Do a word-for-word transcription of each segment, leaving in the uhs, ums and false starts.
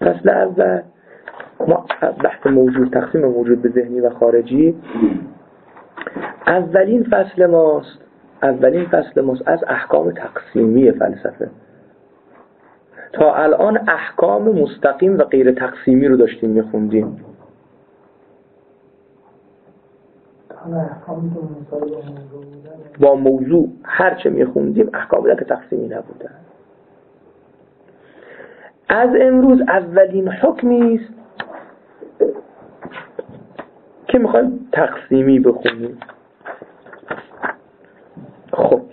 فصل اول ما بحث موجود، تقسیم موجود به ذهنی و خارجی. اولین فصل ماست اولین فصل ماست از احکام تقسیمی فلسفه. تا الان احکام مستقیم و غیر تقسیمی رو داشتیم میخوندیم. با موضوع هرچه میخوندیم احکام بودن که تقسیمی نبودن. از امروز اولین حکمی است که میخوایم تقسیمی بخونیم. خب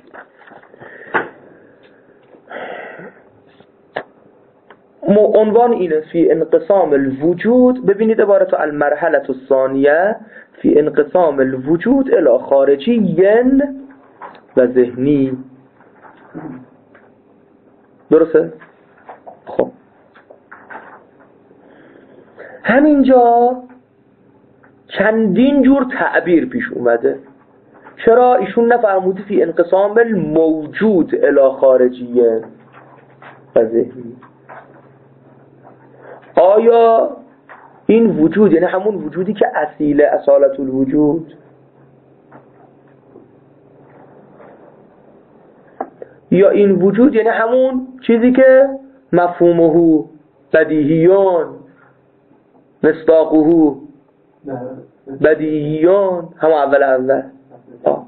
عنوان اینه فی انقسام الوجود. ببینید عبارت المرحله الثانیه فی انقسام الوجود الی خارجی و ذهنی. درسته؟ خب همینجا چندین جور تعبیر پیش اومده. چرا ایشون نفرموده فی انقسام الموجود الی خارجی و ذهنی؟ آیا این وجود یعنی همون وجودی که اصیل اصالت الوجود، یا این وجود یعنی همون چیزی که مفهومه بدیهیان مصداقه بدیهیان هم اول اول آه.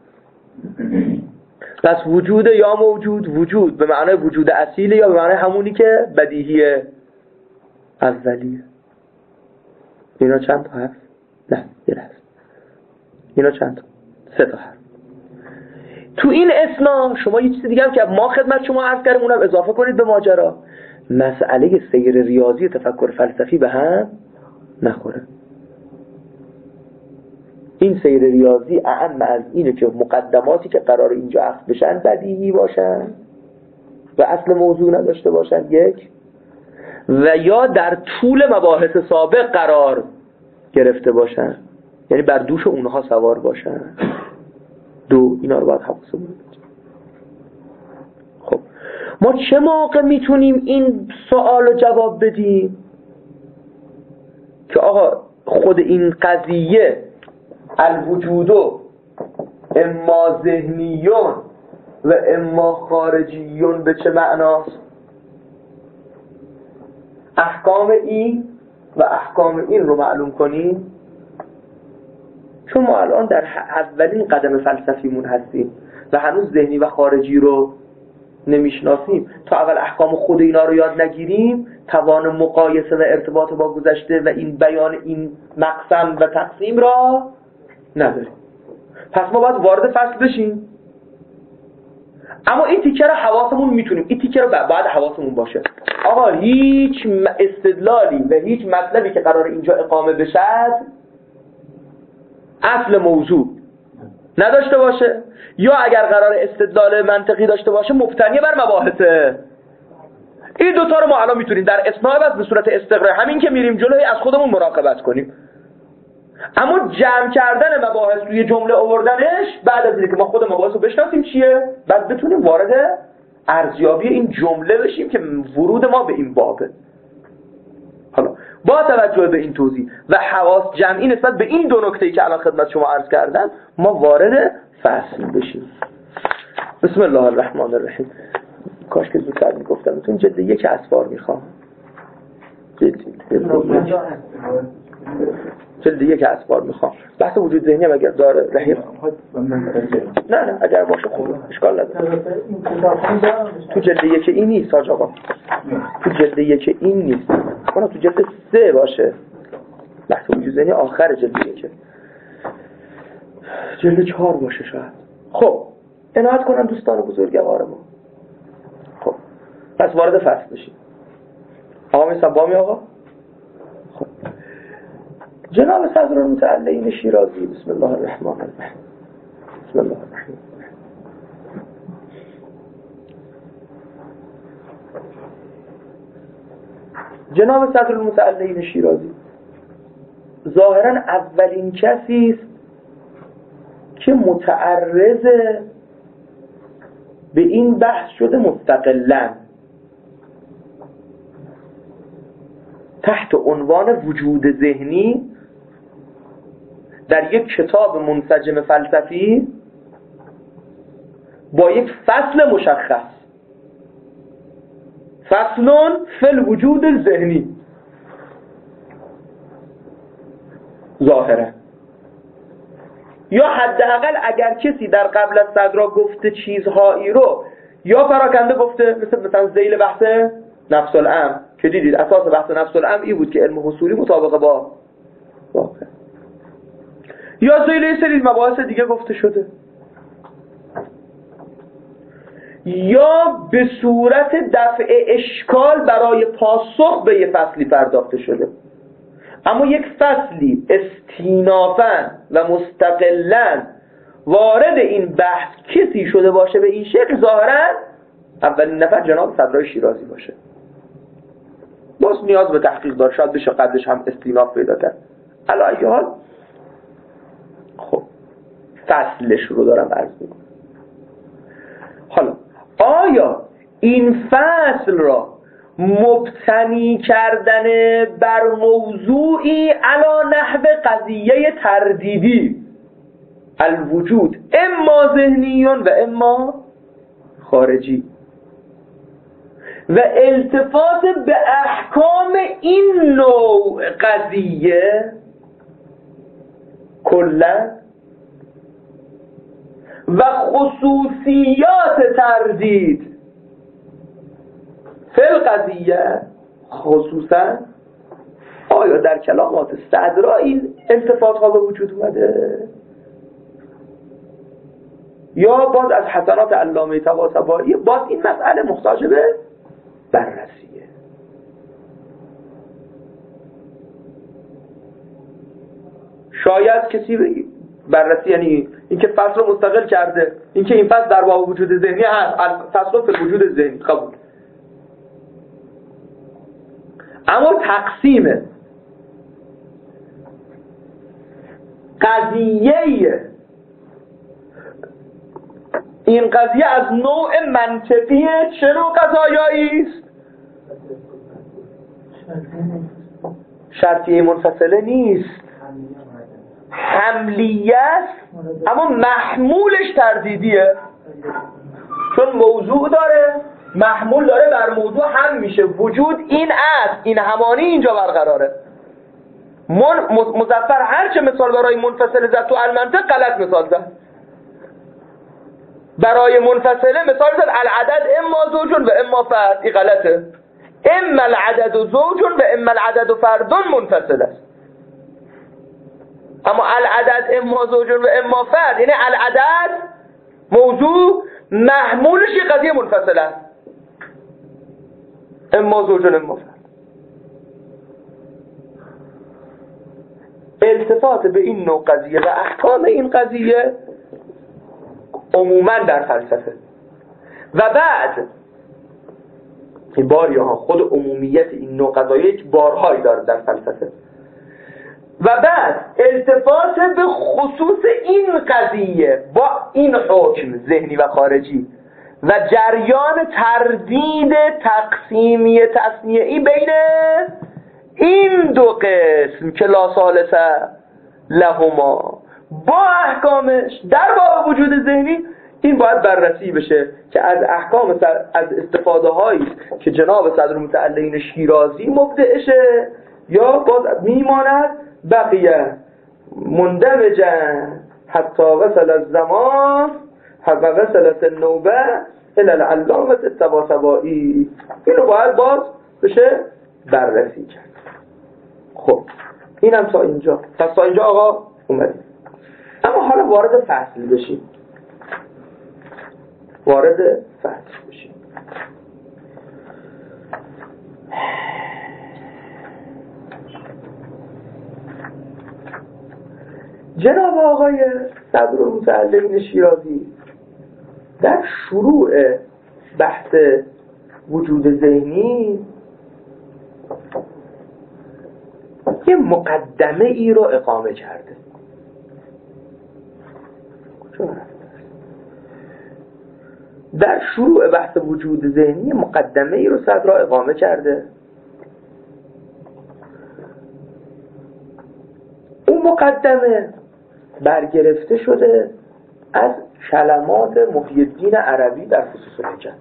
پس وجود یا موجود، وجود به معنای وجود اصیل یا به معنای همونی که بدیهیه اولیه. اینا چند تا هست؟ نه یه هست. اینا چند تا؟ سه تا هست. تو این اثنا شما یه چیز دیگه هم که ما خدمت شما عرض کردیم اونم اضافه کنید به ماجرا. مسئله سیر ریاضی تفکر فلسفی به هم نخوره. این سیر ریاضی اعم از اینه که مقدماتی که قرار اینجا عقد بشن بدیهی باشن و اصل موضوع نداشته باشن، یک، و یا در طول مباحث سابق قرار گرفته باشن، یعنی بر دوش اونها سوار باشن. دو، اینا رو باید حواسمون باشه. خب ما چه موقع میتونیم این سوال رو جواب بدیم که آقا خود این قضیه الوجودو اما ذهنیون و اما خارجیون به چه معناست؟ احکام این و احکام این رو معلوم کنیم. چون ما الان در اولین قدم فلسفیمون هستیم و هنوز ذهنی و خارجی رو نمیشناسیم. تا اول احکام خود اینا رو یاد نگیریم توان مقایسه و ارتباط با گذشته و این بیان این مقسم و تقسیم را نداریم. پس ما باید وارد فصل بشیم. اما این تیکه رو حواسمون میتونیم این تیکه رو باید حواسمون باشه. آقا هیچ استدلالی و هیچ مطلبی که قرار اینجا اقامه بشد اصل موضوع نداشته باشه، یا اگر قرار استدلال منطقی داشته باشه مبتنی بر مباحثه. این دوتا رو ما الان میتونیم در اثناء بس به صورت استقرار همین که میریم جلوی از خودمون مراقبت کنیم. اما جمع کردن مباحث روی جمله آوردنش بعد از اینکه ما خود مباحث رو بشناسیم چیه، بعد بتونیم وارد ارزیابی این جمله بشیم که ورود ما به این بابه. حالا با توجه به این توضیح و حواس جمعی نسبت به این دو نکته‌ای که الان خدمت شما عرض کردم ما وارد فصل بشیم. بسم الله الرحمن الرحیم. کاش که زودتر میگفتم. بتون جلد یک اسفار میخوام. جلد جلد یک اسفار میخوام. بحث وجود ذهنی هم اگر داره رحیم. نه نه اگر باشه خوبه اشکال نداره. تو جلد یک این نیست حاج آقا. تو جلد یک این نیست. کنم تو جلد سه باشه. بحث وجود ذهنی آخر جلد یکه. جلد چهار باشه شاید. خب عنایت کنم دوستان بزرگوار ما. خب پس وارد فصل بشیم. آقا میسن بامی آقا. خب جناب صدر المتعلین شیرازی بسم الله الرحمن الرحیم. بسم الله الرحمن الرحیم. جناب صدر المتعلین شیرازی ظاهرا اولین کسی است که متعرض به این بحث شده مستقلاً. تحت عنوان وجود ذهنی در یک کتاب منسجم فلسفی با یک فصل مشخص، فصلون فی الوجود ذهنی، ظاهرا یا حداقل اگر کسی در قبل از صدرا گفته چیزهایی رو یا پراکنده گفته، مثل مثلا ذیل بحث نفس الامر که دیدید اساس بحث نفس الامر این بود که علم حصولی مطابقه با واقع، یا ذیل سری مباحث دیگه گفته شده، یا به صورت دفع اشکال برای پاسخ به یه فصلی پرداخته شده. اما یک فصلی استینافاً و مستقلاً وارد این بحث کسی شده باشه به این شکل، ظاهراً اولین نفر جناب صدرای شیرازی باشه. باز نیاز به تحقیق داره، شاید بشه قدرش هم استیناف پیدا کرد. علی ای حال خب فصلش رو دارم عرض میکنم. حالا آیا این فصل را مبتنی کردن بر موضوعی علی نحو قضیه تردیدی الوجود اما ذهنیون و اما خارجی و التفات به احکام این نوع قضیه کلا و خصوصیات تردید فی القضیه خصوصا، آیا در کلامات صدرا این التفات ها به وجود اومده یا باز از حسنات علامه طباطبایی؟ باز این مسئله محتاج به بررسیه. شاید کسی بگی بررسی یعنی اینکه فصل رو مستقل کرده، اینکه این فصل در باب وجود ذهنی هست، فصل رو فی وجود ذهنی قبول. اما تقسیم قضیه این قضیه از نوع منطقی چه نوع قضایایی است؟ شرطیه منفصله نیست، حملیه است، اما محمولش تردیدیه، چون موضوع داره، محمول داره بر موضوع هم میشه. وجود این است، این همانی اینجا برقراره. من مظفر هرچه مثال برای منفصله زد تو المنطق غلط مثال زد. برای منفصله مثال زد العدد اما زوجون و اما فرد، این غلطه. اما العدد زوجون و اما العدد فردون منفصل است. اما العدد اما زوجون و اما فرد یعنی العدد موضوع، محمولش یه قضیه منفصل است، اما زوجون اما فرد. التفات به این نوع قضیه و احکام این قضیه عموما در فلسفه و بعد این باری ها خود عمومیت این نوع قضایه یک بارهایی داره در فلسفه و بعد التفات به خصوص این قضیه با این حکم ذهنی و خارجی و جریان تردید تقسیمی تصنیعی بین این دو قسم که لا ثالث لهما با احکامش در باب وجود ذهنی، این باید بررسی بشه که از احکام از استفاده هایی که جناب صدر متعلین شیرازی مبدعشه یا باز میماند بقیه مندمجا حتی وصل الزمان حتی وصلت النوبه الى العلامه الطباطبایی. اینو باید باز بشه بررسی کرد. خب اینم تا اینجا، پس تا اینجا آقا اومدیم. اما حالا وارد فصل بشیم، وارد فصل بشیم. جناب آقای صدر متعلین شیرازی در شروع بحث وجود ذهنی یه مقدمه ای رو اقامه کرده. در شروع بحث وجود ذهنی مقدمه ای رو صدر اقامه کرده این مقدمه برگرفته شده از کلمات محی الدین عربی در خصوص الحجت.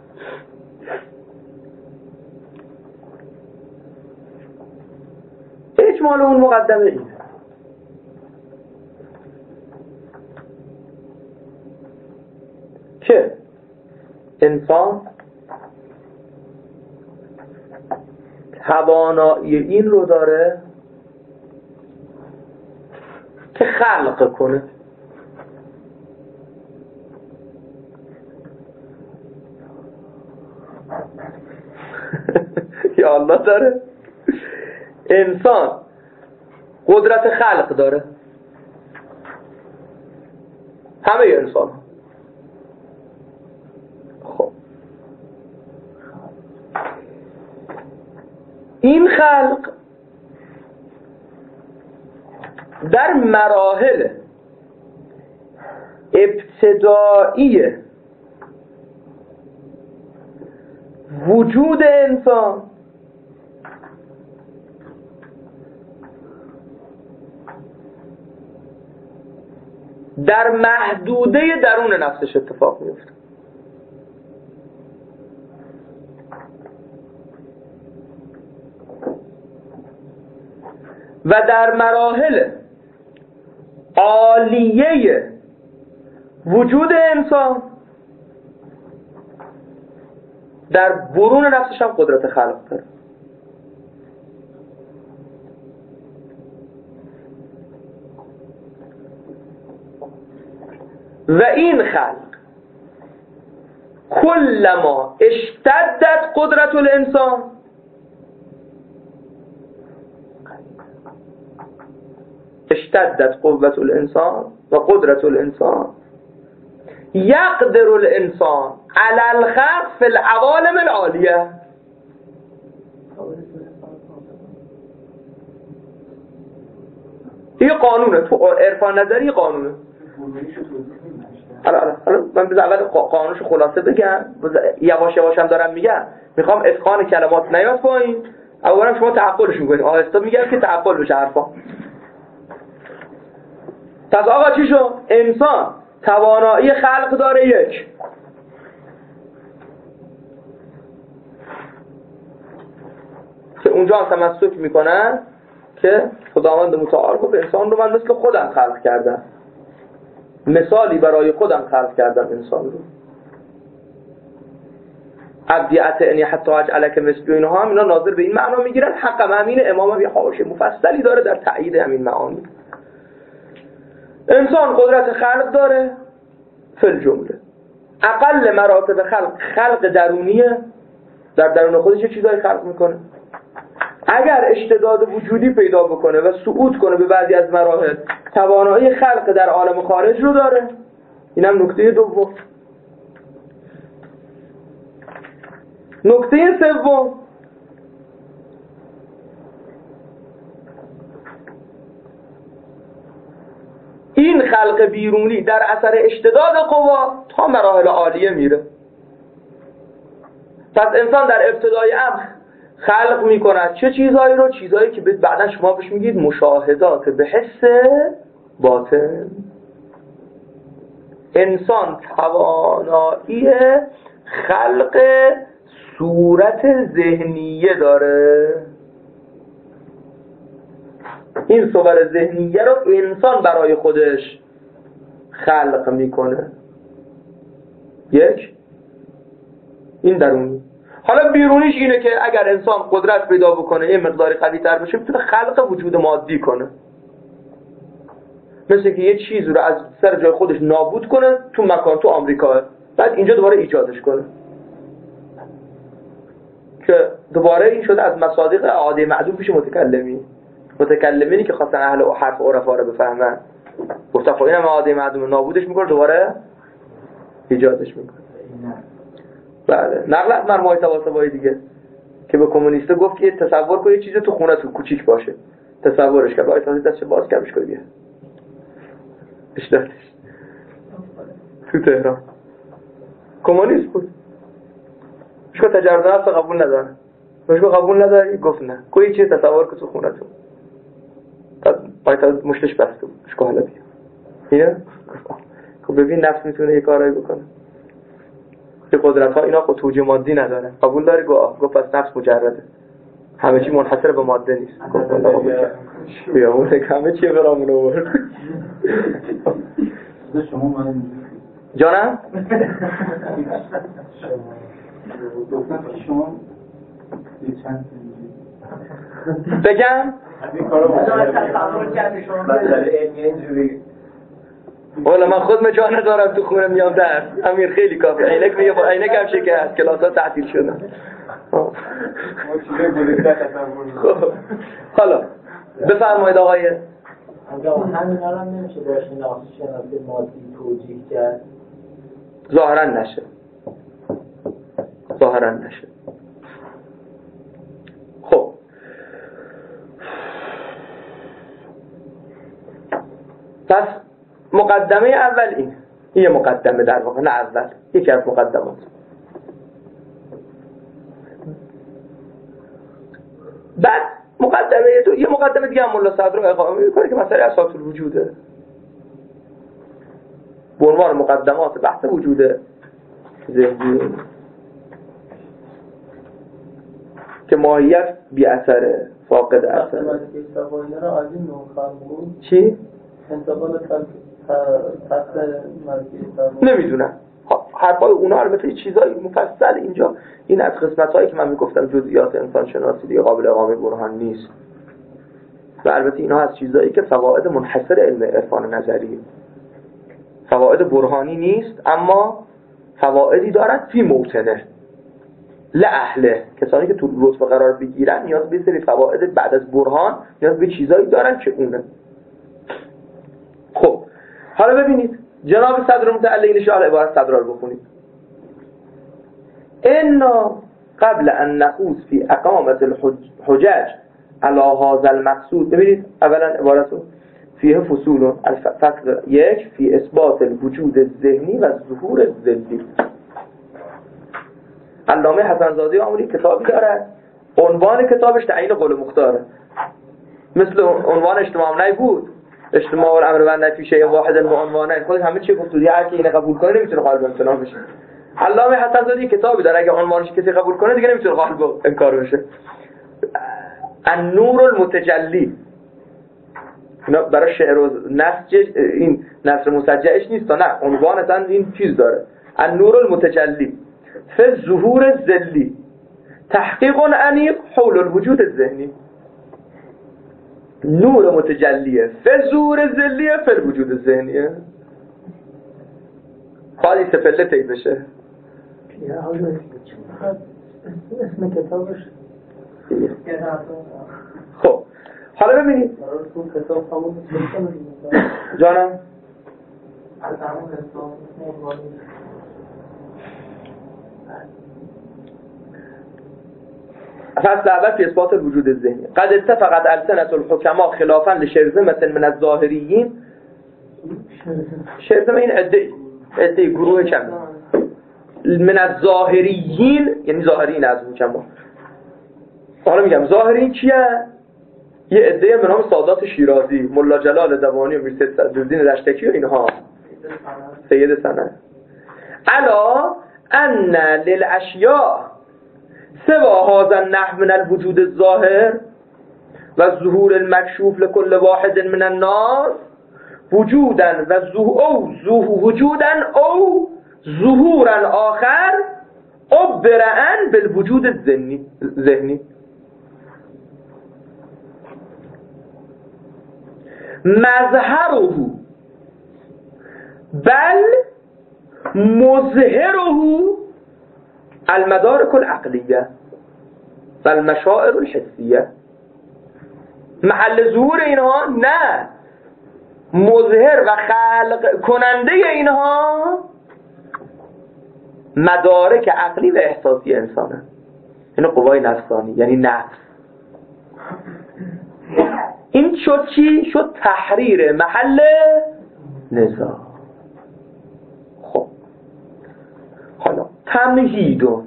اجمال اون مقدمه اینه که انسان توانایی این رو داره که خلق کنه. یا الله داره. انسان قدرت خلق داره. همه انسان. خب این خلق در مراحل ابتدایی وجود انسان در محدوده درون نفسش اتفاق میفته. و در مراحل عالیه وجود انسان در برون نفسش هم قدرت خلق داره. و این خلق کلما اشتدت قدرت الانسان اشتدت قوت الانسان و قدرت الانسان یقدر الانسان علی الخلق فی العوالم العالیه. این قانونه، تو عرفان نظری قانونه. حالا حالا من بذار اول قانونشو خلاصه بگم، یواش یواش هم دارم میگم، میخوام اتقان کلمات نیاد پایین، اولا شما تعقلش میکنید، آهسته میگم که تعقل بشه حرفا. پس آقا چی شد؟ انسان توانایی خلق داره یک، که اونجا هم تمسک میکنن که خداوند متعال گفت انسان رو من مثل خودم خلق کردم، مثالی برای خودم خلق کردم انسان رو. عبدی اتعنی حتی اجعلک مثل اینها هم اینا ناظر به این معنا میگیرن. حقم همین امام یه حاشیه مفصلی داره در تایید همین معانی. انسان قدرت خلق داره فی الجمله. اقل مراتب خلق خلق درونیه، در درون خودش یه چیزایی خلق میکنه. اگر اشتداد وجودی پیدا بکنه و صعود کنه به بعضی از مراحل، توانایی خلق در عالم خارج رو داره. اینم نکته دوم. نکته سوم، این خلق بیرونی در اثر اشتداد قوا تا مراحل عالیه میره. پس انسان در ابتدای امر خلق میکند چه چیزهایی رو؟ چیزهایی که بعدا شما بهش میگید مشاهدات به حس باطن. انسان توانایی خلق صورت ذهنیه داره. این صور ذهنیه رو انسان برای خودش خلق میکنه. یک، این درونی. حالا بیرونیش اینه که اگر انسان قدرت پیدا بکنه یه مقداری قوی تر بشه، میتونه خلق وجود مادی کنه. مثل که یه چیز رو از سر جای خودش نابود کنه تو مکان، تو آمریکا، بعد اینجا دوباره ایجادش کنه، که دوباره این شده از مصادیق عاده معدوم پیش متکلمی متکلمینی که خواستن اهل و حرف عرفا رو بفهمن، گفتن خب اینم عاده معدوم، نابودش میکنه دوباره ایجادش میکنه. بله، نقل از مرموهای طباطبایی دیگه که به کمونیسته گفت که تصور کن یه چیزی تو خونه تو کوچیک باشه، تصورش کرد، آیت تازه دستش باز کردش کنه بیه اشتادش تو تهران. کمونیست بود، شو تجارت نفس قبول نداره، شو قبول نداری؟ گفت نه، کوئی چیز تصور کن تو خونه تو. آیتا مشتش بسته بود اشکا حالا بیا اینه خب ببین نفس میتونه یه کارایی بکنه که قدرت ها اینا خود توجیه مادی نداره قبول داری؟ گفت گفت پس نفس مجرده همه چی منحصر به ماده نیست گفت والله قبول کرد بیا اون همه چی برامون آورد شما من جانم شما بگم این کارو تصور کردی شما مسئله علمی اینجوری والا من خودم جا ندارم تو خونه میام درس امیر خیلی کافی عینک میگه با عینک هم شکست کلاس‌ها تعطیل شدن خب حالا بفرمایید آقای آقا همین الان نمیشه باشه شناسی مادی توجیه کرد ظاهرا نشه ظاهرا نشه خب پس مقدمه اول این این یه مقدمه در واقع نه اول یکی از مقدمات بعد مقدمه دو یه مقدمه دیگه هم ملا صدر رو اقامه میکنه که مسئله اساس الوجوده به عنوان مقدمات بحث وجوده ذهنی که ماهیت بی اثره فاقد اثره چی؟ انتقال تحت نمیدونم حرفای اونا البته چیزای مفصل اینجا این از قسمت‌هایی که من میگفتم جزئیات انسان شناسی دیگه قابل اقامه برهان نیست و البته اینا از چیزایی که فواید منحصر علم عرفان نظری فواید برهانی نیست اما فوایدی دارد فی موطنه لأهله کسانی که تو رتبه قرار بگیرن نیاز به سری فواید بعد از برهان نیاز به چیزایی دارن که اونه. خب حالا ببینید جناب صدر متعلقین شاء عبارت صدر رو بخونید انا قبل ان نخوض فی اقامت الحجج علی هذا المقصود ببینید اولا عبارتو فیه فصول الفصل یک فی اثبات الوجود الذهنی و ظهور الذلی علامه حسن زاده آموزی کتابی داره عنوان کتابش تعیین قول مختاره مثل عنوان اجتماع نهی بود اجتماع الامر و نهی فی شیء واحد به عنوانه خود همه چی گفت هر کی اینو قبول کنه نمیتونه قالب امتناع بشه علامه حسن زاده کتابی داره اگه عنوانش کسی قبول کنه دیگه نمیتونه قالب انکار بشه النور المتجلی اینا برای شعر و نسج این نثر مسجعش نیست تا نه عنوان اصلا این چیز داره النور المتجلی فی ظهور الذلی تحقیق عمیق حول الوجود الذهنی نور متجلیه فی ظهور الذلیه فی الوجود الذهنیه خالی سفله تیز بشه اسم کتابش خب حالا ببینید جانم فصل اول فی اثبات الوجود الذهنی قد اتفقت السنة الحکما خلافا لشرذمة من الظاهریین شرذمه این عده عده گروه کم من الظاهریین یعنی ظاهرین از حکما حالا میگم ظاهرین کیه؟ یه عده به نام سادات شیرازی ملا جلال دوانی و میرسید صدرالدین دشتکی و اینها سید سنه الا ان للاشیاء سوا هذا النحو من الوجود الظاهر و ظهور المكشوف لكل واحد من الناس وجودا و ظهور وجودا او ظهورا آخر عبرا بالوجود الذهنی ذهنی مظهره بل مظهره المدارك العقلیه و المشاعر الحسیه محل ظهور اینها نه مظهر و خلق کننده اینها مدارک عقلی و احساسی انسانه این قوای نفسانی یعنی نفس این شد چی؟ شد تحریر محل نزاع خب حالا تمهیدون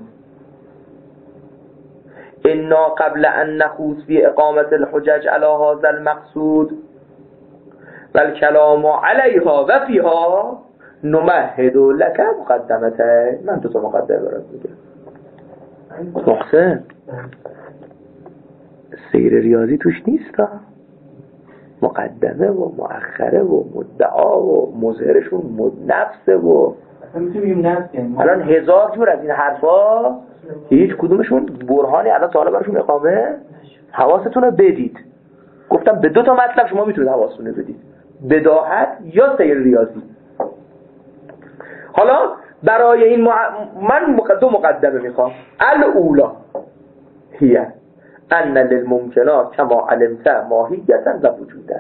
انا قبل ان نخوض فی اقامت الحجج علی هذا المقصود و الکلام علیها و فیها نمهد لک مقدمته. من دو تا مقدمه برات میگم محسن، سیر ریاضی توش نیست ها. مقدمه و مؤخره و مدعا و مظهرشون نفسه و الان هزار جور از این حرفا هیچ کدومشون برهانی الان تا حالا براشون اقامه. حواستون رو بدید. گفتم به دو تا مطلب شما میتونید حواستون رو بدید، بداهت یا سیر ریاضی. حالا برای این مع... من دو مقدمه میخوام. الاولا هی ان للممکنات کما علمت ماهیتا و وجودا.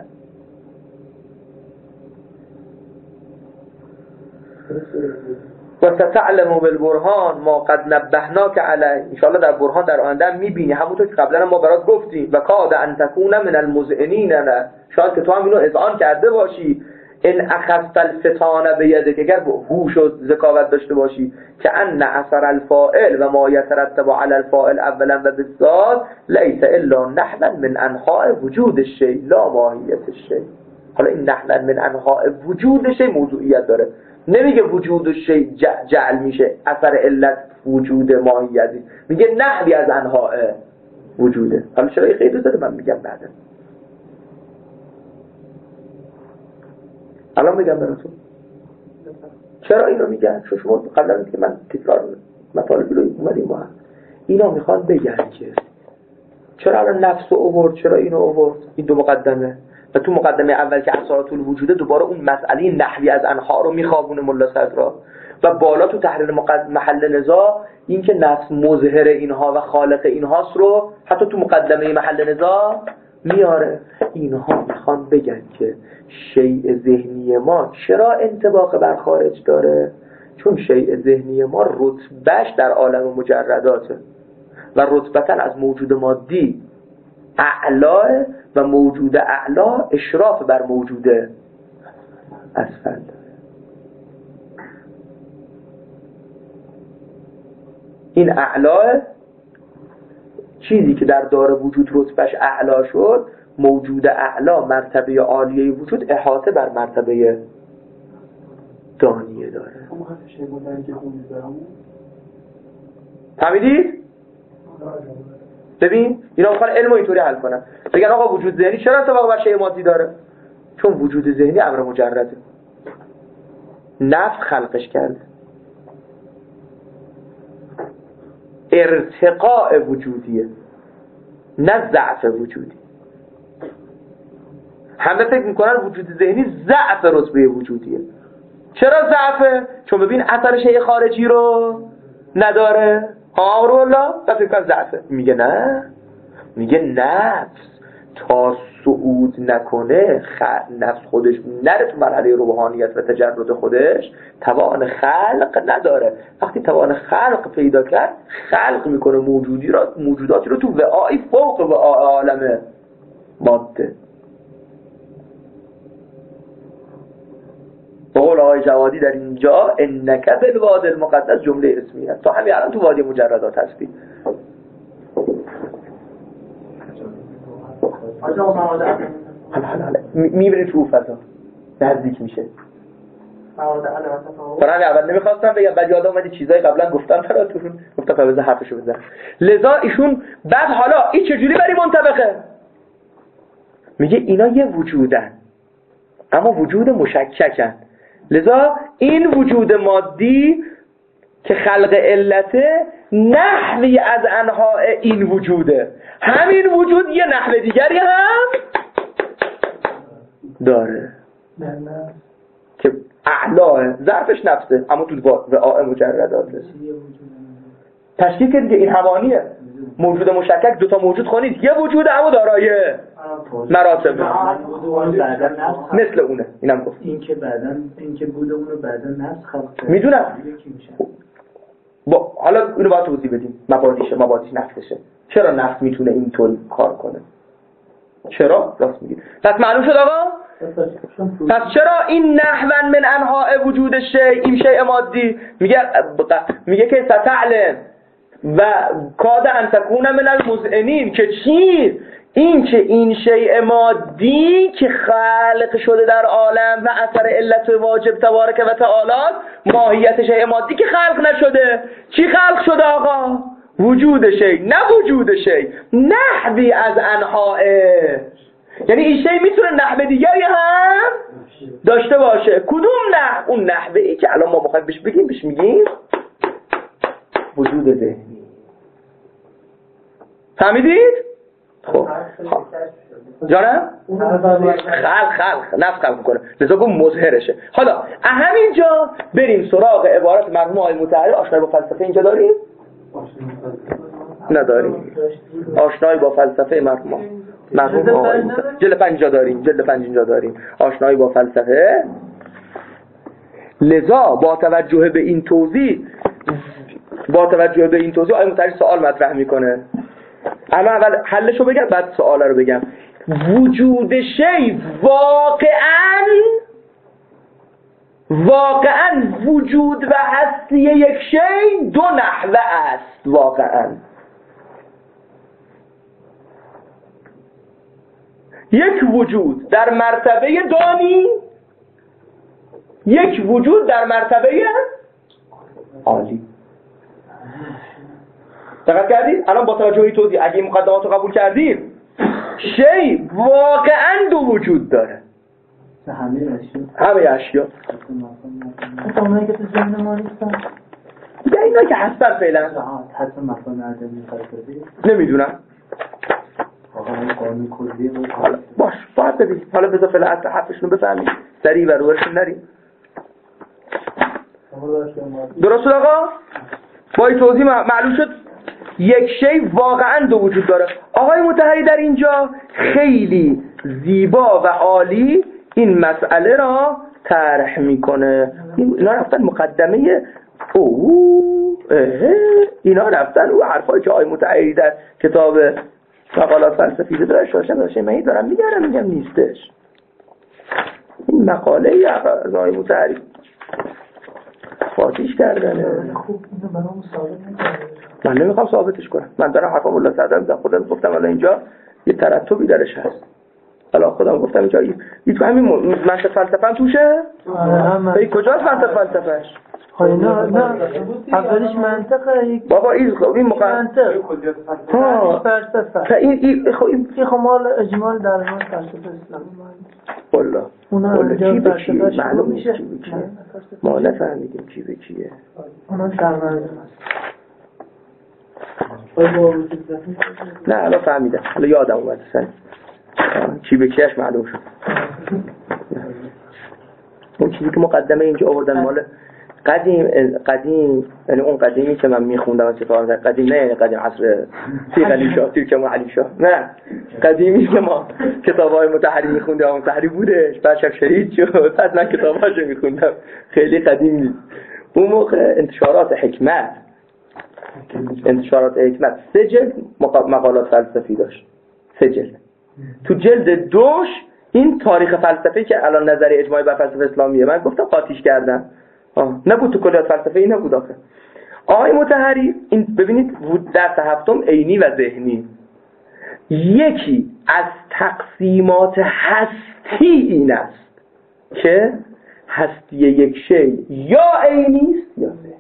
و ستعلم بالبرهان ما قد نبهناک علیه. انشاءالله در برهان در آینده میبینی همونطور که قبلا ما برات گفتیم. و کاد ان تکون من المذعنین، شاید که تو هم اینو اذعان کرده باشی. ان اخذت الفتان بیدک، اگر هوش و ذکاوت داشته باشی که ان اثر الفاعل و ما یترتب علی الفاعل اولا و بالذات لیس الا نحوا من انحاء وجود الشیء لا ماهیت الشیء. حالا این نحوا من انحاء وجود الشیء موضوعیت داره، نمیگه وجود الشیء جعل میشه اثر علت وجود ماهیتی، میگه نحوی از انحاء وجوده. حالا چرا این خیلی داره من میگم بعدا. الان میگم براتون چرا اینو میگن. چون شما قبلا میگه من تکرار مطالبی رو اومدیم با هم. اینا میخوان بگن که چرا الان نفس رو آورد، چرا اینو آورد. این دو مقدمه. و تو مقدمه اول که اثرات الوجوده دوباره اون مسئله نحوی از انها رو میخوابونه ملا صدرا. و بالا تو تحلیل محل نزاع این که نفس مظهر اینها و خالق اینهاست رو حتی تو مقدمه محل نزاع میاره. اینها میخوان بگن که شیء ذهنی ما چرا انطباق بر خارج داره؟ چون شیء ذهنی ما رتبهش در عالم مجرداته و رتبتن از موجود مادی اعلاه و موجود اعلا اشراف بر موجود اسفل داره. این اعلاه چیزی که در دار وجود رتبهش اعلا شد، موجود اعلا مرتبه عالیه وجود احاطه بر مرتبه دانیه داره. فهمیدید؟ ببین اینا میخوان علم اینطوری حل کنن، بگن آقا وجود ذهنی چرا اتفاق بر شیء مادی داره؟ چون وجود ذهنی امر مجرده، نفس خلقش کرده، ارتقاء وجودیه نه ضعف وجودی. همه فکر میکنن وجود ذهنی ضعف رتبه وجودیه. چرا ضعفه؟ چون ببین اثر شیء خارجی رو نداره. ها رو الله پس فکر کنن ضعفه. میگه نه، میگه نفس تا صعود نکنه خ... نفس خودش نره تو مرحله روحانیت و تجرد خودش توان خلق نداره. وقتی توان خلق پیدا کرد خلق میکنه موجودی را موجوداتی رو تو وعای فوق وعای عالم ماده. به قول آقای جوادی در اینجا انک بالوادی المقدس جمله اسمیه. تا همین الان تو وادی مجردات هستی. حالا حالا میبری تو فضا نزدیک میشه. برای اول نمیخواستم بگم بعد یاد اومدی چیزای قبلا گفتم براتون، گفتم تا بذار حرفشو بزنم. لذا ایشون بعد حالا این چجوری بری منطبقه؟ میگه اینا یه وجودن اما وجود مشککن. لذا این وجود مادی که خلق علته نحوی از انحاء این وجوده. همین وجود یه نحو دیگری هم داره که اعلاه ظرفش نفسه اما تو وعاء مجردات تشکیل که دیگه این همانیه. موجود مشکک دوتا موجود خونید یه وجود اما دارای مراتب مثل اونه. اینم گفت این که بعدن این که بوده اونو بعدن نفس خلق میدونم. با حالا اینو باید توضیح بدیم. مبادیشه مبادیش نفسشه. چرا نفس میتونه اینطور کار کنه؟ چرا؟ راست میگی. پس معلوم شد آقا؟ پس چرا این نحوا من انحاء وجود شیء این شیء مادی میگه میگه که ستعلم و کاد ان تکون من المذعنین که چی؟ این که این شیء مادی که خلق شده در عالم و اثر علت واجب تبارک و تعالی، ماهیت شیء مادی که خلق نشده. چی خلق شده آقا؟ وجود شیء، نه وجود شیء، نحوی از انحائه. یعنی این شیء میتونه نحو دیگری هم داشته باشه. کدوم نحو؟ اون نحوی که الان ما بخوایم بهش بگیم بهش میگیم وجود ذهنی. فهمیدید؟ خب جانم؟ خلق خلق نفس خلق میکنه، لذا گفت مظهرشه. حالا همینجا بریم سراغ عبارت مرحوم آقای مطهری. آشنایی با فلسفه اینجا داریم؟ نداریم. آشنایی با فلسفه مرحوم مرحوم آقای مطهری جلد پنج داریم. جلد پنج اینجا داریم آشنایی با فلسفه. لذا با توجه به این توضیح با توجه به این توضیح آقای مطهری سوال مطرح میکنه. اما اول حلشو بگم بعد سوالا رو بگم. وجود شی واقعاً واقعاً وجود و هستی یک شی دو نحوه است. واقعاً یک وجود در مرتبه دانی، یک وجود در مرتبه عالی. دقت کردید؟ الان با توجه به توضیح اگه این مقدمات رو قبول کردیم، شی واقعا دو وجود داره. همه اشیا همه اشیا اونایی که تو ذهن ما نیستن، دیگه اینا که هستن فعلا حتی مثلا نردمی فرقی نمیدونم. واقعا قانون کلیه بود. حالا باش باید ببینیم. حالا بذار فعلا اصلا حرفشون رو بفهمیم، سریع و روشون نریم. درست شد آقا؟ با این توضیح معلوم شد یک شی واقعا دو وجود داره. آقای مطهری در اینجا خیلی زیبا و عالی این مسئله را طرح میکنه. اینا رفتن مقدمه او اینا رفتن او حرفایی که آقای مطهری در کتاب مقالات فلسفی داره شاشن داشته من دارم میگرم میگم نیستش. این مقاله از آقای مطهری فاتیش کردنه. خوب اینو برام ثابت میکنه. من نمیخوام ثابتش کنم. من دارم حرفم الله صدر میزنم. خودم گفتم الان اینجا یه ترتبی درش هست. حالا خودم گفتم اینجا این تو همین منطق فلسفه توشه؟ آره. این کجاست منطق فلسفهش؟ نه نه اولیش منطقه. بابا این خب این مقدمه منطق ها فلسفه. این این خب این خب مال اجمال در مال فلسفه اسلامی والله اونا چی به چی معلوم میشه چی به چیه. ما نفهمیدیم چی به چیه. اونا شرمنده است. نه الان فهمیدم. حالا یادم اومد سن چی به چیش معلوم شد. اون چیزی که مقدمه اینجا آوردن مال قدیم قدیم یعنی اون قدیمی که من میخوندم از کتاب قدیم، نه یعنی قدیم عصر سیغ علی شاه تیر که علی شاه، نه قدیمی که ما کتابای مطهری میخوندیم. اون مطهری بودش بعد شب شهید شد. بعد من کتاباشو میخوندم. خیلی قدیم نیست. اون موقع انتشارات حکمت انتشارات حکمت سه جلد مقالات فلسفی داشت. سه جلد. تو جلد دوش این تاریخ فلسفی که الان نظریه اجماعی بر فلسفه اسلامیه من گفتم قاطیش کردن. آه. نبود تو کلیات فلسفه ای نبود آخه. آقای مطهری این ببینید درس هفتم عینی و ذهنی. یکی از تقسیمات هستی این است که هستی یک شی یا عینی است یا ذهنی.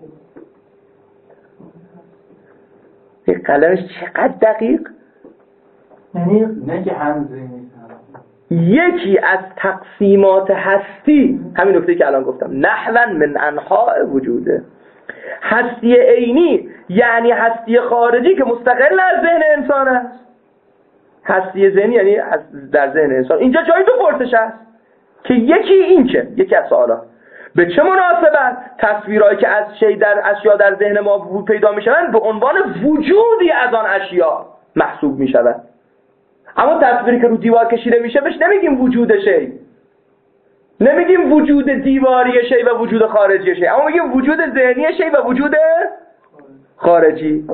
این قلمش چقدر دقیق. یعنی نه که هم ذهنی. یکی از تقسیمات هستی همین نکته که الان گفتم نحوا من انحاء وجوده. هستی عینی یعنی هستی خارجی که مستقل از ذهن انسان است. هستی ذهنی یعنی در ذهن انسان. اینجا جای دو پرسش است که یکی این که یکی از سوالات به چه مناسبت تصویرهایی که از شی در اشیا در ذهن ما پیدا میشوند به عنوان وجودی از آن اشیا محسوب میشود. اما تصویری که رو دیوار کشیده میشه بهش نمیگیم وجود شی، نمیگیم وجود دیواری شی و وجود خارجی شی، اما میگیم وجود ذهنی شی و وجود خارجی.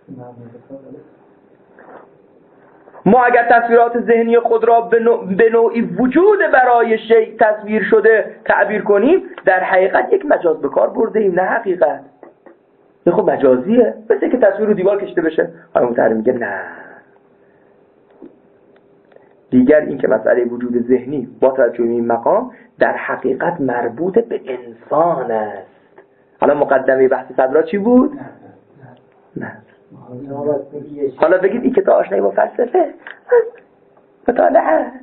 ما اگر تصویرات ذهنی خود را به, نوع... به نوعی وجود برای شی تصویر شده تعبیر کنیم در حقیقت یک مجاز به کار برده ایم، نه حقیقت. این خب مجازیه، مثل که تصویر رو دیوار کشیده بشه. آقای مطهری میگه نه، دیگر این که مسئله وجود ذهنی با توجه به این مقام در حقیقت مربوط به انسان است. حالا مقدمه بحث صدرا چی بود؟ نه. حالا بگید این کتاب آشنایی با فلسفه مطالعه است.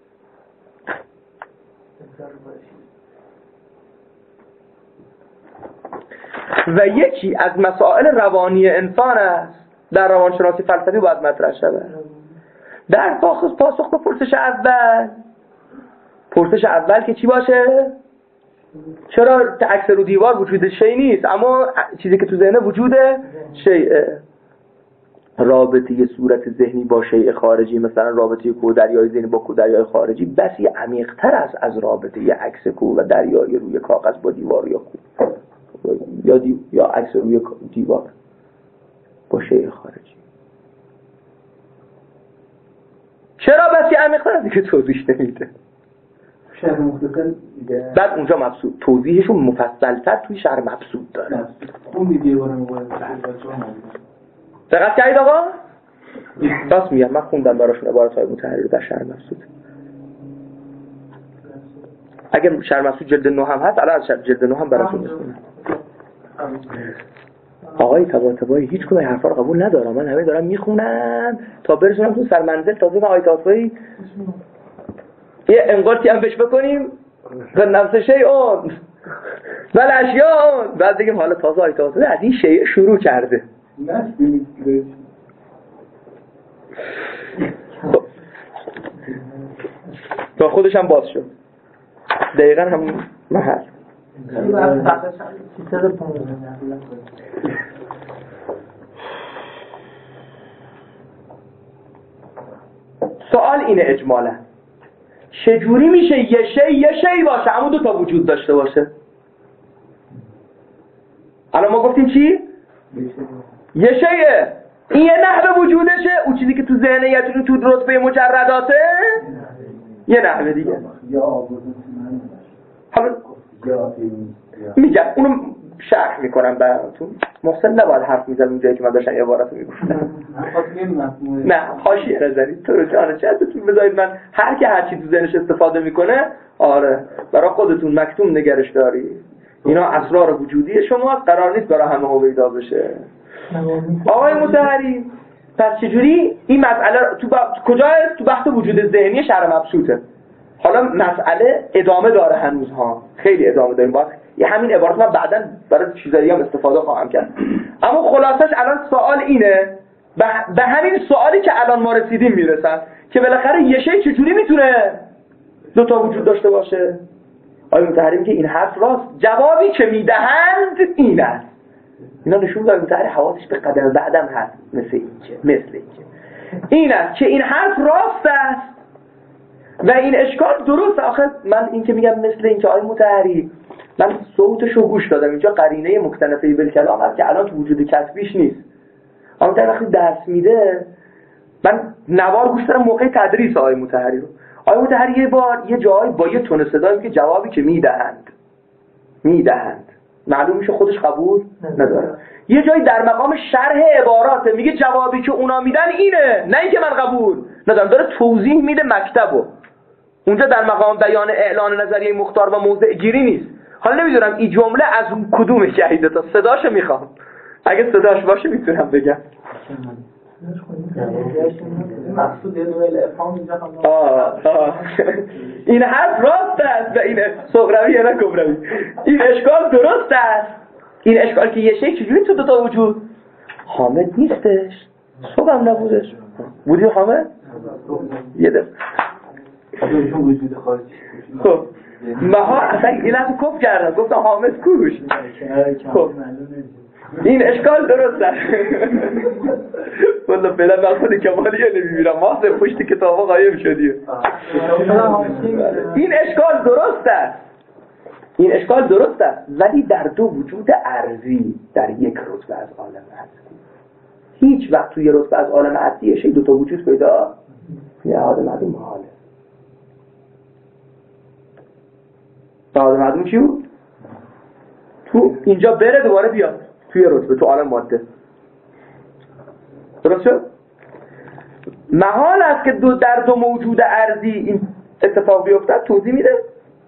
و یکی از مسائل روانی انسان است در روانشناسی فلسفی باید مطرح شود. در پاسخ پاسخ به پرسش اول، پرسش اول که چی باشه؟ چرا عکس رو دیوار وجود شی نیست، اما چیزی که تو ذهن وجوده شیء. رابطه یه صورت ذهنی با شیء خارجی، مثلا رابطه کودریای ذهنی با کودریای خارجی، بسی عمیق‌تر است از رابطه یه عکس کو و دریای روی کاغذ با دیوار یا کو یا دی... یا عکس روی دیوار با شیء خارجی. چرا بسی عمیق‌تر است که توضیح نمیده؟ شهر مختصر بعد اونجا مبسوط توضیحشون مفصل‌تر توی شهر مبسوط داره. اون دیگه باره مبارد دقت کردید آقا؟ راست میگم، من خوندم براشون عبارت‌های مطهری رو در شهر مبسوط. اگه شهر مبسوط جلد نو هم هست، الان از جلد نو هم براشون میخونم. آقای طباطبایی هیچ کدوم حرفا رو قبول ندارم، من همه دارم میخونم تا برسونم تو سر منزل. تازه آقای طباطبایی یه انقاطی هم بهش بکنیم و نفس شیء ولی اشیاء، بعد بگیم حالا تازه آقای طباطبایی از این شیء شروع کرده. با خودش هم باز شد دقیقا همون محل. سوال اینه اجمالا چجوری میشه یه شی یه شی باشه همون دو تا وجود داشته باشه؟ الان ما گفتیم چی؟ یه شیه، این یه نحوه وجودشه، اون چیزی که تو ذهنیتون تو رتبه مجرداته یه نحوه دیگه. حالا میگم اونو شرح میکنم براتون. محسن نباید حرف میزن اون جایی که من داشتم یه عبارت میگفتم. نه حاشیه نذارید، تو رو جان چتتون بذارید. من هر کی هر چی تو ذهنش استفاده میکنه آره برای خودتون مکتوم نگرش دارید. اینا اسرار وجودی شماست، قرار نیست برای همه هویدا بشه. آقای مطهری پس چجوری این مسئله تو با... کجا تو بحث وجود ذهنی شرع مبسوطه؟ حالا مسئله ادامه داره هنوز ها، خیلی ادامه داریم. باید یه همین عبارت من بعداً برای چیزایی هم استفاده خواهم کرد، اما خلاصش الان سوال اینه، به همین سوالی که الان ما رسیدیم میرسن که بالاخره یه شی چجوری میتونه دو تا وجود داشته باشه؟ آقای مطهری که این حرف راست، جوابی که میدهند این است. اینا نشون داره مطهری حواسش به قدم بعدم هست، مثل این که مثل این که این است که این حرف راست است و این اشکال درست. آخه من این که میگم مثل این که آقای مطهری من صوتشو گوش دادم، اینجا قرینه مختلفه بالکلام هست که الان تو وجود کسبیش نیست. اما در وقتی درس میده من نوار گوش دارم موقع تدریس آقای مطهری رو. آقای مطهری یه بار یه جایی با یه تون صدایی که جوابی که میدهند میدهند معلوم میشه خودش قبول نداره. یه جایی در مقام شرح عبارات میگه جوابی که اونا میدن اینه، نه اینکه من قبول ندارم. داره توضیح میده مکتبو. اونجا در مقام بیان اعلان نظریه مختار و موضع گیری نیست. حالا نمیدونم این جمله از اون کدومه که ایده تا صداشو میخوام، اگه صداش باشه میتونم بگم. مقصود دوئل افهام اینجا آه آه این حرف راست است و این صغروی یا نه کبروی، این اشکال درست است. این اشکال که یه شی چجوری تو دوتا وجود؟ حامد نیستش، صبح هم نبودش. بودی حامد؟ یه دفعه وجود خارجی. خب ماها اصلا این لحظه کف کردم، گفتم حامد کوش. خب این اشکال درست است. والله فعلا من خود کمالی رو نمیبینم، ما از پشت کتابا قایم شدیم. این اشکال درست است، این اشکال درست است، ولی در دو وجود ارضی در یک رتبه از عالم هستی. هیچ وقت توی رتبه از عالم هستی یه شی دو تا وجود پیدا نه. آدم معدوم محاله. آدم معدوم چی بود؟ تو اینجا بره دوباره بیاد، توی رتبه، تو عالم ماده. درست شد؟ محال است که دو در دو موجود ارضی این اتفاق بیفتد. توضیح میده.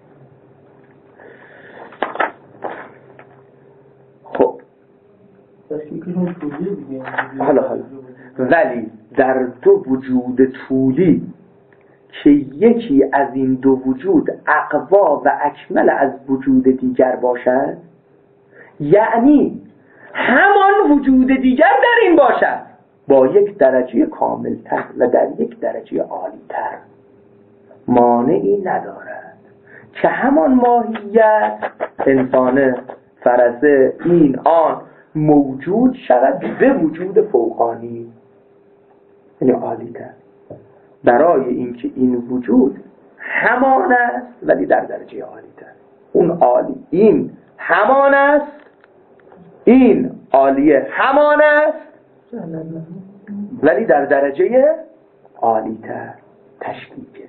خب حالا حالا ولی در دو وجود طولی که یکی از این دو وجود اقوا و اکمل از وجود دیگر باشد، یعنی همان وجود دیگر در این باشد با یک درجه کاملتر و در یک درجه عالیتر، مانعی ندارد که همان ماهیت انسان فرزه این آن موجود شود به وجود فوقانی، یعنی عالیتر، برای اینکه این وجود همان است ولی در درجه عالیتر. اون عالی این همان است، این عالیه همان است ولی در درجه عالیتر تشکیکه.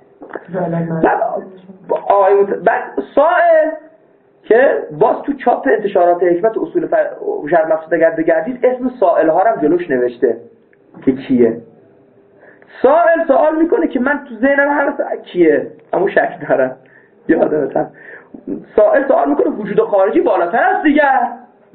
بعد سائل که باز تو چاپ انتشارات حکمت اصول شرح مقصود اگر بگردید اسم سائل ها هم جلوش نوشته که کیه. سائل سوال میکنه که من تو ذهنم هست کیه، اما شک دارم. یادتم سائل سوال میکنه وجود خارجی بالاتر است دیگر.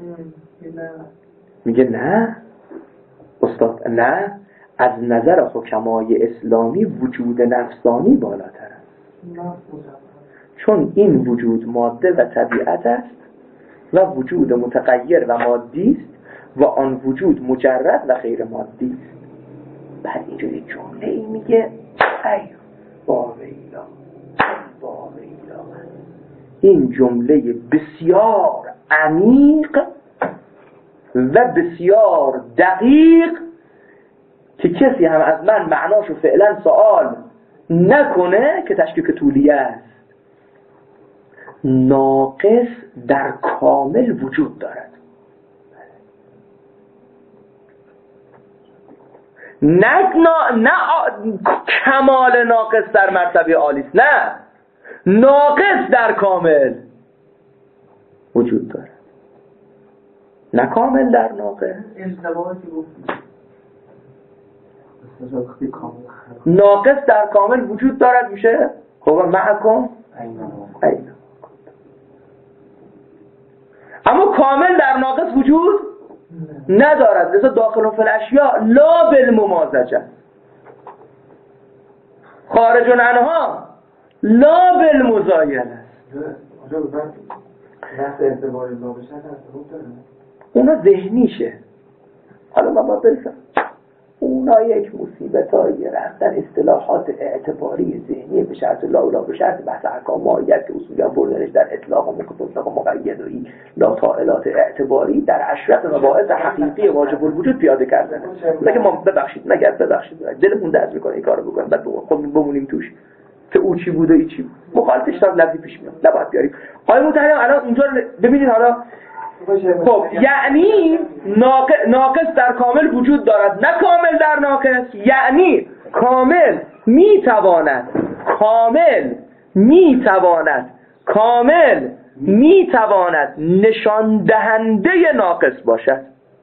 میگه نه استاد، نه، از نظر حکمای اسلامی وجود نفسانی بالاتر است، چون این وجود ماده و طبیعت است و وجود متغیر و مادی است و آن وجود مجرد و غیر مادی است. بعد اینجوری جمله ای میگه ای باویلا باویلا، این جمله بسیار عمیق و بسیار دقیق که کسی هم از من معناشو فعلا سوال نکنه که تشکیک طولیه است. ناقص در کامل وجود دارد، نه نه نه کمال ناقص در مرتبه عالی است، نه، ناقص در کامل وجود دارد، نه کامل در ناقص. ناقص در کامل وجود دارد میشه خب معکم اینا، اما کامل در ناقص وجود ندارد. لذا داخل فی الاشیاء لا بالممازجه، خارج عنها لا بالمزاینه. اونا ذهنیشه. حالا من باید برسم اونا یک مصیبت های رفتن اصطلاحات اعتباری ذهنی به شرط لا اولا به شرط بحث احکام ماهیت که اصولا بردنش در اطلاق و مطلق و مقید و این لا طائلات اعتباری در اشرف مباحث حقیقی واجب الوجود پیاده کردن. مگه ما ببخشید مگر ببخشید دلمون درد میکنه این کارو بکنیم بعد خب بمونیم توش که او چی بوده ای چی بود، مخالفش تا لفظی پیش میاد نباید بیاریم. آقای متحرم الان اونجا ببینید حالا خب یعنی ناقص در کامل وجود دارد، نه کامل در ناقص، یعنی کامل میتواند کامل میتواند کامل میتواند نشان دهنده ناقص باشد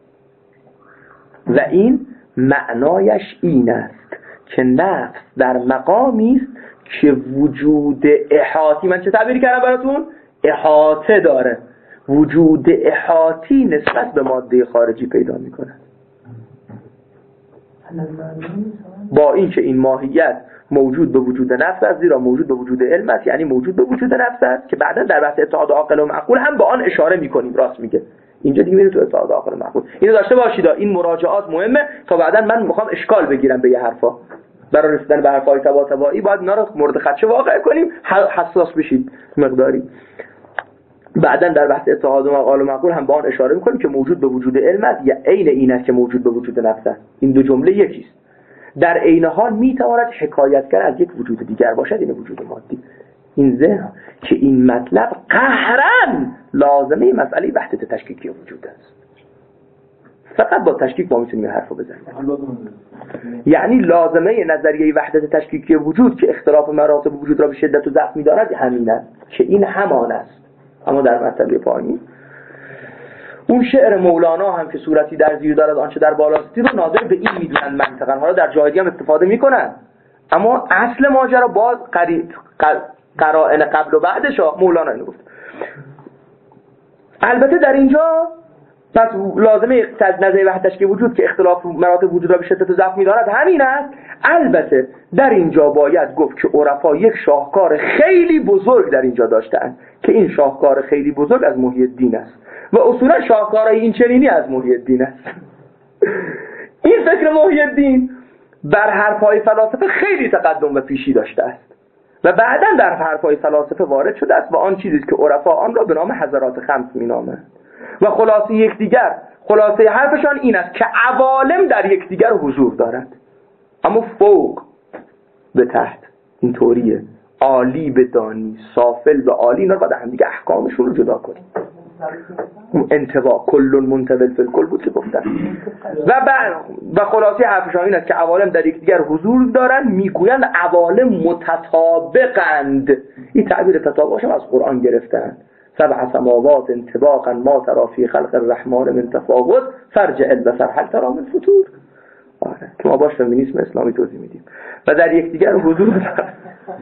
و این معنایش این است که نفس در مقامی است که وجود احاطی، من چه تعبیری کردم براتون؟ احاطه داره، وجود احاطی نسبت به ماده خارجی پیدا میکنه. با این که این ماهیت موجود به وجود نفس است، زیرا موجود به وجود علم است، یعنی موجود به وجود نفس است که بعدا در بحث اتحاد عاقل و معقول هم به آن اشاره میکنیم. راست میگه اینجا دیگه میریم تو اتحاد عاقل و معقول. اینو داشته باشید، این مراجعات مهمه تا بعدا من میخوام اشکال بگیرم به یه حرفا. برای رسیدن به حرفای طباطبایی باید اینا رو مورد خدشه واقع کنیم، حساس بشید مقداری. بعداً در بحث اتحاد و عاقل و معقول هم به آن اشاره میکنیم که موجود به وجود علم است یا عین این است که موجود به وجود نفس است. این دو جمله یکیست. در عین حال میتواند حکایتگر از یک وجود دیگر باشد، این وجود مادی. این ذهن که این مطلب قهراً لازمه مسئله وحدت تشکیکی وجود است. فقط با تشکیک ما میتونیم حرفو بزنیم. یعنی لازمه نظریه وحدت تشکیکی وجود که اختلاف مراتب وجود را به شدت و ضعف می‌داند همین است که این همان است، اما در مرتبه پایین. اون شعر مولانا هم که صورتی در زیر دارد آنچه در بالاستی رو ناظر به این میدونن منطقا، حالا در جای دیگه هم استفاده میکنن، اما اصل ماجرا باز قرائن قبل و بعدش مولانا اینو گفت. البته در اینجا پس لازمه نظریه وحدت تشکیل وجود که اختلاف مراتب وجود را به شدت ضعف می‌داند همین است. البته در اینجا باید گفت که عرفا یک شاهکار خیلی بزرگ در اینجا داشتند که این شاهکار خیلی بزرگ از محی الدین است و اصولا شاهکارهای این چنینی از محی الدین است. این فکر محی الدین بر حرفهای فلاسفه خیلی تقدم و پیشی داشته است و بعداً در حرفهای فلاسفه وارد شده است و آن چیزی که عرفا آن را به نام حضرات خمس می‌نامند و خلاصه یکدیگر خلاصه حرفشان این است که عوالم در یکدیگر حضور دارند، اما فوق به تحت، این طوریه، عالی به دانی، سافل به عالی، اینا رو باید هم دیگه احکامشون رو جدا کنیم. انتوا کل منتول فی الکل بود که گفتن و بعد و خلاصه حرفشان این است که عوالم در یکدیگر حضور دارند، میگویند عوالم متطابقند. این تعبیر تطابقش از قرآن گرفتن. سبع سماوات انطباقا ما ترى فی خلق الرحمن من تفاوت فرجع البصر هل ترى من فطور. آره که ما باش فمینیسم اسلامی توضیح میدیم و در یکدیگر حضور دارند.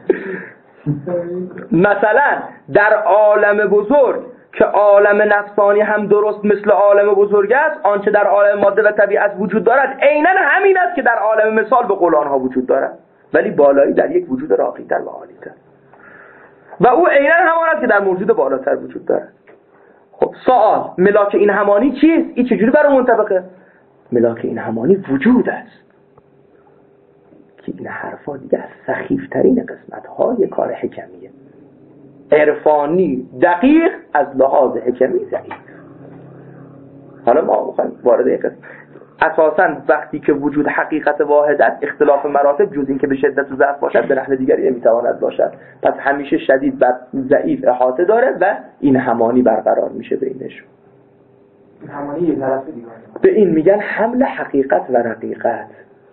مثلا در عالم بزرگ که عالم نفسانی هم درست مثل عالم بزرگ است، آنچه در عالم ماده و طبیعت وجود دارد عیناً همین است که در عالم مثال به قول آنها وجود دارد، ولی بالایی در یک وجود راقی‌تر و عالی‌تر و او عیناً همان است که در موجود بالاتر وجود دارد. خب سوال، ملاک این همانی چیست؟ این چجوری برای منطبقه؟ ملاک این همانی وجود است که این حرفا دیگه از سخیفترین قسمت‌های کار حکمیه، عرفانی دقیق از لحاظ حکمی ضعیف. حالا ما می‌خوایم وارد این قسمت. اساساً وقتی که وجود حقیقت واحدت اختلاف مراتب جز این که به شدت و ضعف باشد به نحو دیگری نمیتواند باشد، پس همیشه شدید و ضعیف احاطه داره و این همانی برقرار میشه بینشون. این همانی یه طرفه دیگه. به این میگن حمل حقیقت و رقیقت.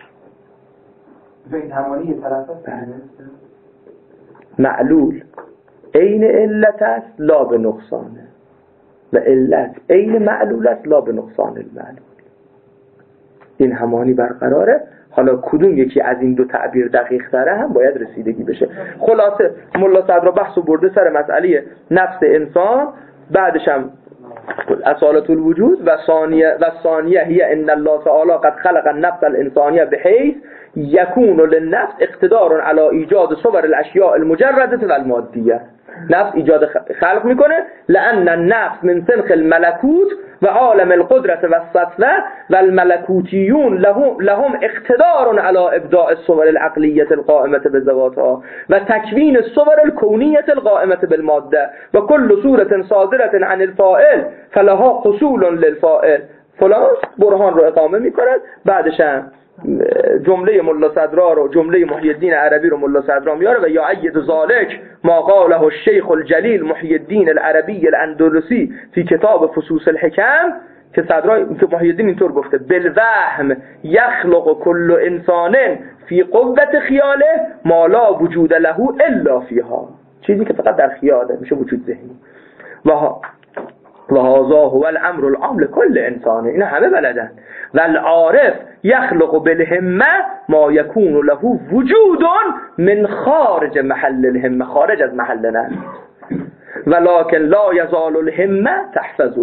به این همانی یه طرفه معلول عین علت است لا به نقصانه و علت عین معلول است لا به نقصان المعلول. این همانی برقراره. حالا کدوم یکی از این دو تعبیر دقیق تره هم باید رسیدگی بشه. خلاصه ملا صدرا بحث و برده سر مسئله نفس انسان، بعدش هم اصالت الوجود و ثانیه و ثانیه هی ان الله تعالی قد خلق النفس الانسانیه بحيث يكون للنفس اقتدار على ایجاد صور الاشیاء المجرده و المادیه. نفس ایجاد خلق میکنه لان النفس من سنخ الملکوت و عالم القدرت و السطوه و الملکوتیون لهم, لهم اقتدار على ابداع الصور العقلیه القائمه بذواتها و تکوین الصور الكونیه القائمه بالماده و کل صورت صادره عن الفاعل فلها حصول للفاعل. فلان برهان رو اقامه میکند. بعدش هم جمله ملا صدرا رو، جمله محی الدین عربی رو ملا صدرا میاره و یعید ذالک ما قاله الشیخ الجلیل محی الدین العربی الاندلسی فی کتاب فصوص الحکم، که صدرا که محی الدین اینطور گفته بالوهم یخلق کل انسان فی قوت خیاله ما لا وجود له الا فیها، چیزی که فقط در خیاله میشه وجود ذهنی. و و هذا هو الامر العام لكل انسان، این همه بلدن. و العارف یخلق بالهمه ما یکون له وجود من خارج محل الهمه، خارج از محل نفس، ولكن لا یزال الهمه تحفظه.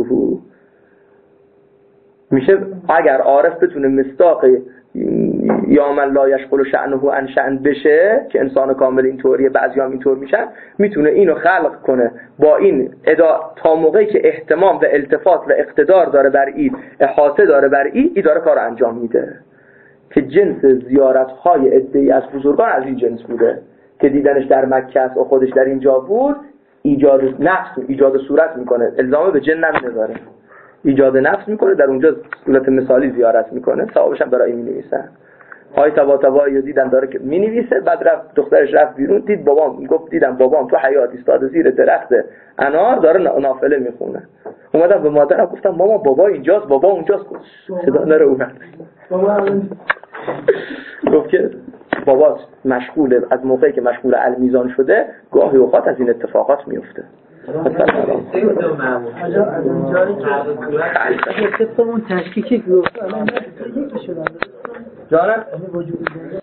میشه اگر عارف بتونه مصداق یا من لا یشغل شأنه عن شأن بشه که انسان کامل اینطوریه، بعضی هم اینطور میشن، میتونه اینو خلق کنه با این ادا تا موقعی که اهتمام و التفات و اقتدار داره بر این، احاطه داره بر این، ای داره کار انجام میده. که جنس زیارت‌های عده‌ای از بزرگان از این جنس بوده که دیدنش در مکه است و خودش در اینجا بود، ایجاد نفس، ایجاد صورت میکنه، الزام به جن نمیذاره، ایجاد نفس میکنه، در اونجا صورت مثالی زیارت میکنه، ثوابش هم برای مینویسن. های تبا تبایی دیدن داره که مینویسه، بعد رفت دخترش رفت بیرون دید بابام، گفت دیدم بابام تو حیاط ایستاده زیر درخت انار داره نافله میخونه. اومدم به مادرم گفتم ماما بابا اینجاست، بابا اونجاست، صدا نره اومد. گفت که بابا مشغوله، از موقعی که مشغول المیزان شده گاهی اوقات از این اتفاقات میفته. از اونجایی که اون تشکیکی گفت الان یکی شدن جانم یعنی وجود